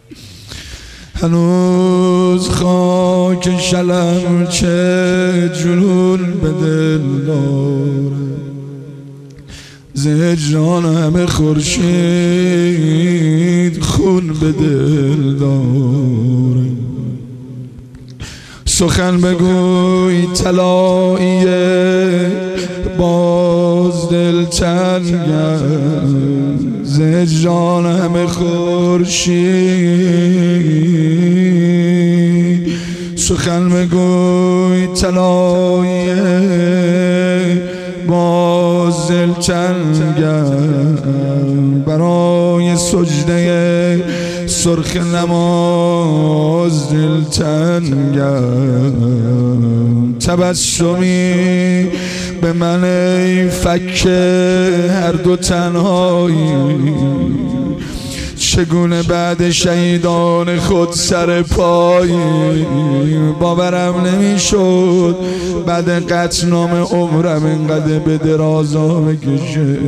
هنوز خاک شلم چه جنون به دل داره، ز هجران همه خورشید خون به دل داره. سخن بگوی طلاییه باز دل تنگم، ز هجران همه خورشید. سخن بگوی طلاییه باز دل تنگم، برای سجده سرخ نماز دل تنگم. تبسمی به من ای فک هر دو تنهایی، چگونه بعد شهیدان خود سر پایی. باورم نمیشد بعد قطع نام عمرم اینقدر به درازا بکشه.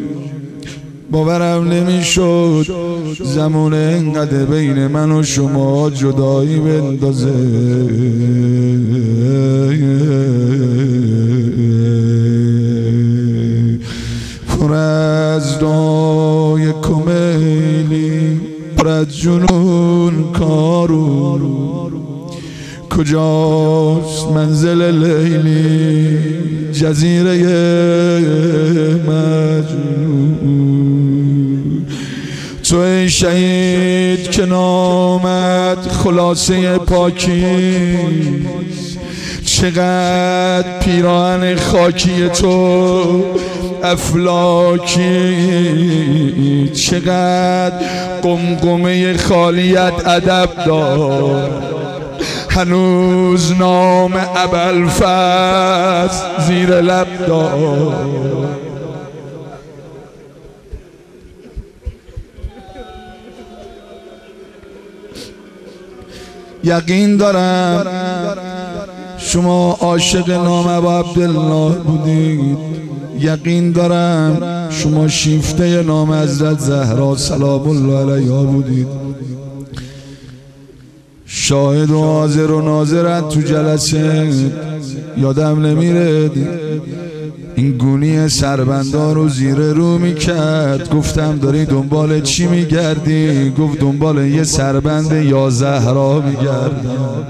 باورم نمیشد زمان اینقدر بین من و شما جدایی بندازه. پر از دای کمیلی، پر از جنون کارو، کجاست منزل لیلی جزیره مجنون. تو ای شهید که نامت خلاصه پاکی، چقدر پیراهن خاکی تو افلاکی، چقدر قمقمه خالیت ادب دار. هنوز نام ابوالفضل زیر لب دار. یقین دارم شما عاشق نام ابا عبدالله بودید، یقین دارم شما شیفته نام حضرت زهرا سلام الله علیها بودید. شاهد و حاضر و ناظرت تو جلسه یادم نمیره این گونی سربندان رو زیر رو میکرد. گفتم داری دنبال چی میگردی؟ گفت دنبال یه سربند یا زهرا میگردم.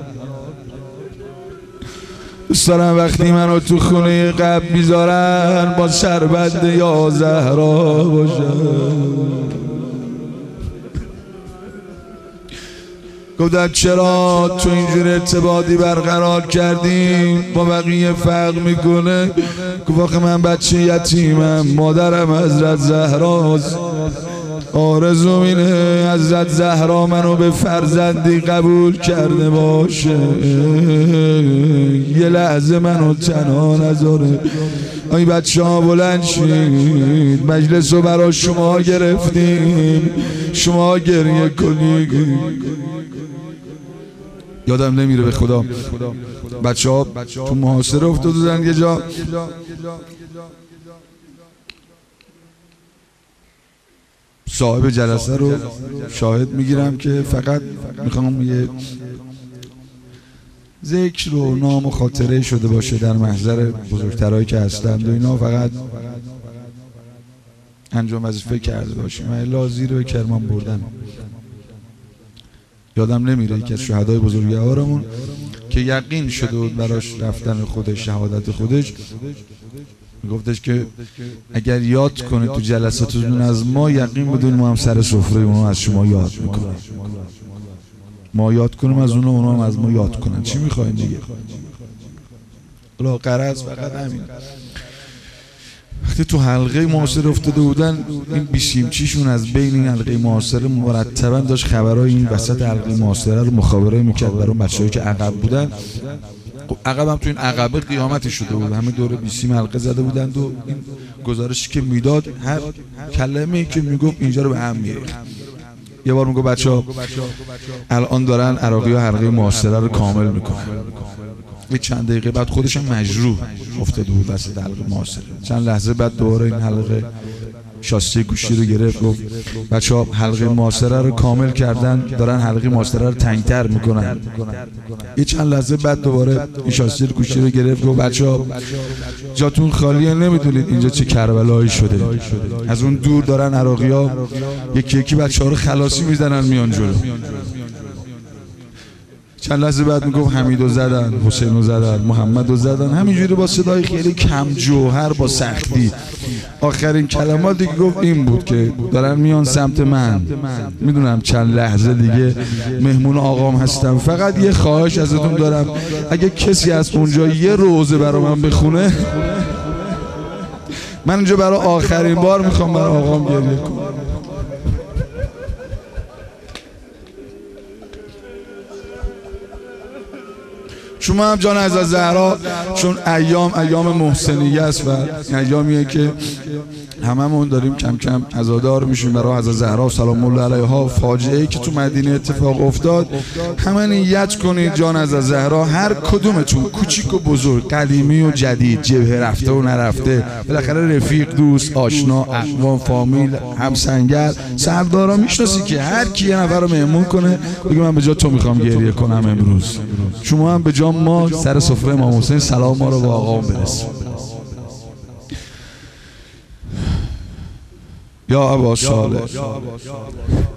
دوست دارم وقتی منو تو خونه قبل میذارن با سربند یا زهرا باشم. گفتم چرا تو اینجور ارتباطی برقرار کردیم با بقیه فرق میکنه؟ گفت آخه من بچه یتیمم، مادرم حضرت زهراست، آرزوم اینه حضرت زهرا منو به فرزندی قبول کرده باشه، یه لحظه منو تنها نذاره. ای بچه ها بلند شید، مجلس رو برای شما گرفتیم، شما گریه کنید. یادم نمیره به خدا بچه ها تو محاصره افتادن یه جا، صاحب جلسه رو شاهد میگیرم که فقط میخوام یه ذکر و نام و خاطره شده باشه در محضر بزرگترهایی که هستند و اینا، فقط انجام وظیفه کرده باشیم. الا زیر به کرمان بردن. یادم نمیره یکی از شهدای بزرگوارمون که یقین شده بود براش رفتن خودش، شهادت خودش، میگفتش که اگر یاد کنه تو جلساتون از ما، یقین بدون ما هم سر سفره اونو از شما یاد میکنه. ما یاد کنیم از اونو هم از ما یاد کنن. چی میخواین دیگه؟ غرض فقط همین. وقتی تو حلقه معاصره افتاده بودن، این بیسیمچیشون از بین این حلقه معاصره مرتبا داشت خبرهای این وسط حلقه معاصره رو مخابره میکرد برای بچه‌هایی که عقب بودن. عقب هم تو این عقبه قیامتی شده بود، همه دور بیسیم حلقه زده بودند و این گزارشی که میداد هر کلمه‌ای که میگفت اینجا رو به هم میریخت. یه بار میگه بچه‌ها الان دارن عراقی‌ها حلقه معاصره رو کامل میکنن. یه چند دقیقه بعد خودش هم مجروح افتاده بود وسط حلقه معاصره. چند لحظه بعد دوباره این حلقه شاسته گوشی رو گرفت، گفت بچه‌ها حلقه معاصره رو کامل کردن، دارن حلقه معاصره رو تنگ‌تر میکنن. یه چند لحظه بعد دوباره این شاسته گوشی رو گرفت، گفت بچه‌ها جاتون خالیه، نمیدونید اینجا چه کربلایی شده. از اون دور دارن عراقی‌ها یکی یکی بچه‌ها رو خلاصی میزنن میان جلو. چند لحظه بعد میگفت حمیدو زدن، حسینو زدن، محمدو زدن، همینجوری با صدای خیلی کم جوهر با سختی. آخرین کلماتی که گفت این بود که دارن میان سمت من، میدونم چند لحظه دیگه مهمون آقام هستم، فقط یه خواهش ازتون دارم اگه کسی از اونجا یه روزه برا من بخونه، من اینجا برای آخرین بار میخوام برای آقام گریه کنم. شما هم جان حضرت زهرا، چون ایام محسنیه است و ایامیه که هممون داریم کم کم عزادار میشیم برای حضرت زهرا سلام الله علیها. فاجعه‌ای که تو مدینه اتفاق افتاد، همه نیت کنید جان حضرت زهرا، هر کدومتون کوچیک و بزرگ، قدیمی و جدید، جبهه رفته و نرفته، بالاخره رفیق، دوست، آشنا، اقوام، فامیل، همسنگر، سردارا میشناسی که هر کی یه نفر رو مهمون کنه بگه من به جا تو میخوام گریه کنم امروز. شما هم به جا ما سر سفره امام حسین سلام ما رو با آقام برسون. یا ابا صالح.